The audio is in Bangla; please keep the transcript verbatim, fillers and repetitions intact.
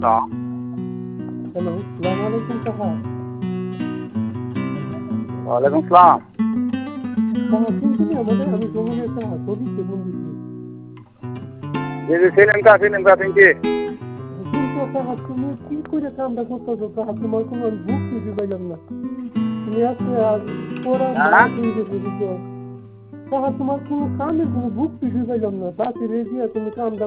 হ্যালো, সালাম আলাইকুম কাকা। ওয়ালাইকুম সালাম। কাকা শুনছিলি আমাদের আমি জমির একটা ছবিতে বন্ধুছি জি জি চিনেন কা চিনেন কা চিনছি। কিন্তু কাকা তুমি কি করে কামটা করতেছো কাকা? তোমার কোনো বুক খুঁজে পাইলাম না। তুমি আজকে পড়া হ্যাঁ মাস হয়ে গেছে বুঝছো কাকা, তোমার কোনো কামের কোনো বুক খুঁজে পাইলাম না। বাকি রেজিয়া তুমি কামটা